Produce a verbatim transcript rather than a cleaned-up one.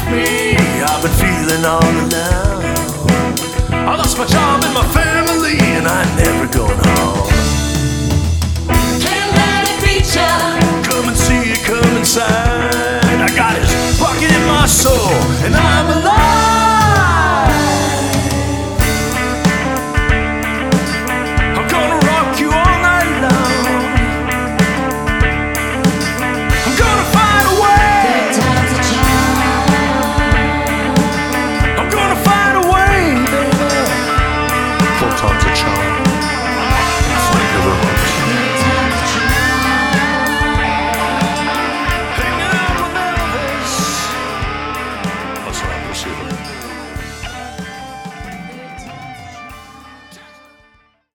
me. I've been feeling all alone. I lost my job and my family, and I ain't never going home. Can't let it beat ya. Come and see it, come inside. I got his pocket in my soul, and I'm alive.